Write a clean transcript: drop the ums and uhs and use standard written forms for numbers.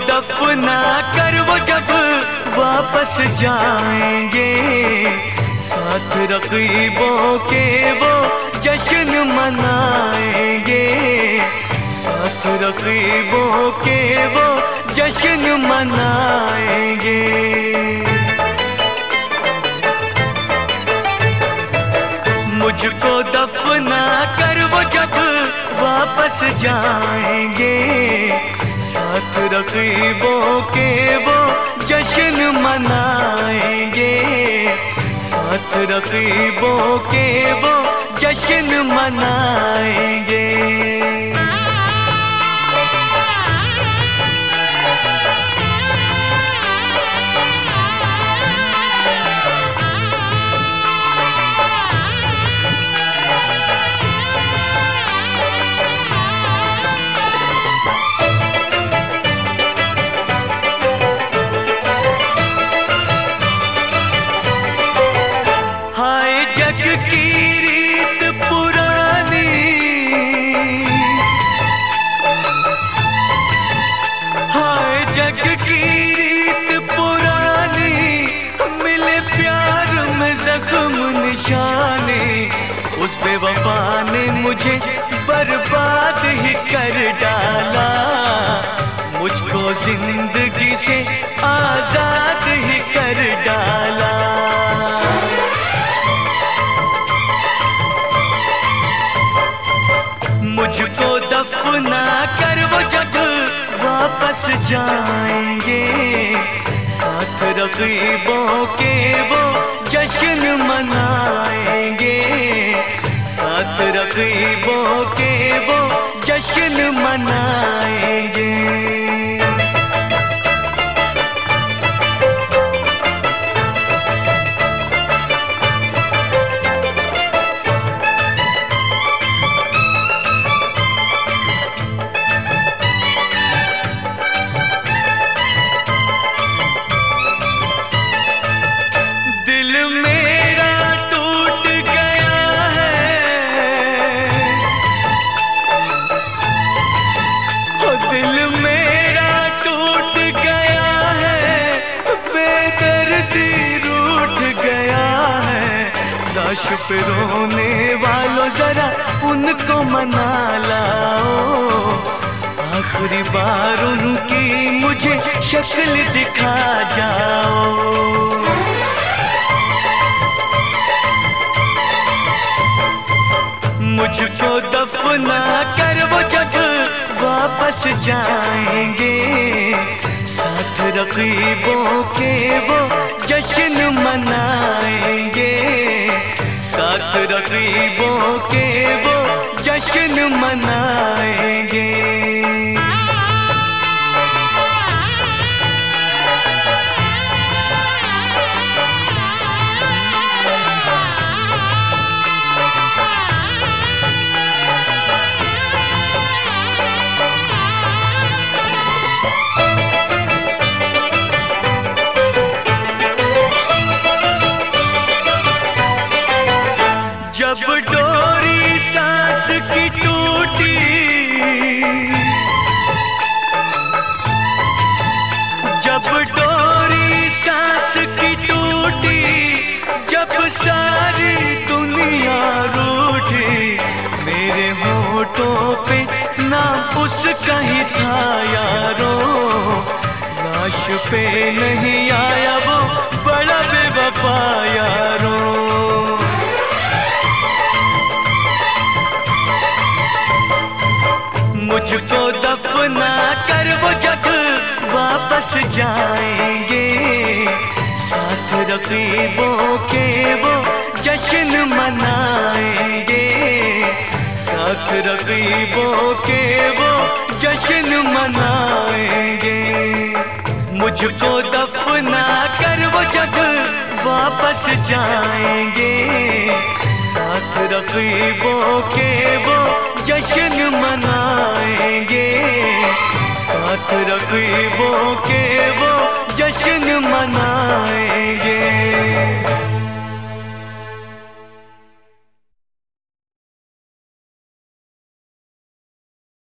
दफना कर वो जब वापस जाएंगे, साथ रकीबों के वो जश्न मनाएंगे, साथ रकीबों के वो जश्न मनाएंगे। मुझको दफना कर वो जब वापस जाएंगे, साथ रकीबों के वो जश्न मनाएंगे, साथ रकीबों के वो जश्न मनाएंगे। उस बेवफा ने मुझे बर्बाद ही कर डाला, मुझको जिंदगी से आजाद ही कर डाला। मुझको दफना कर वो जब वापस जाएंगे, साथ रकीबों के वो जश्न मनाएंगे, साथ रकीबों के वो जश्न मनाएंगे। लाश पे रोने वालों जरा उनको मना लाओ, आखिरी बार उनकी मुझे शक्ल दिखा जाओ। मुझको दफना कर वो जब वापस जाएंगे, साथ रकीबों के वो जश्न मनाएंगे, साथ रकीबों के वो जश्न मनाएंगे। जब डोरी सांस की टूटी, जब डोरी सांस की टूटी, जब सारी दुनिया रूठी, मेरे होठों पे नाम उसका ही था यारो, लाश पे नहीं आया वो बड़ा बेवफा यारो। मुझको दफना कर वो जब वापस जाएंगे, साथ रकीबों के वो जश्न मनाएंगे, साथ रकीबों के वो जश्न मनाएंगे। मुझको दफना कर वो जब वापस जाएंगे, साथ रकीबों के वो जश्न मनाएंगे, साथ रकीबों के वो जश्न मना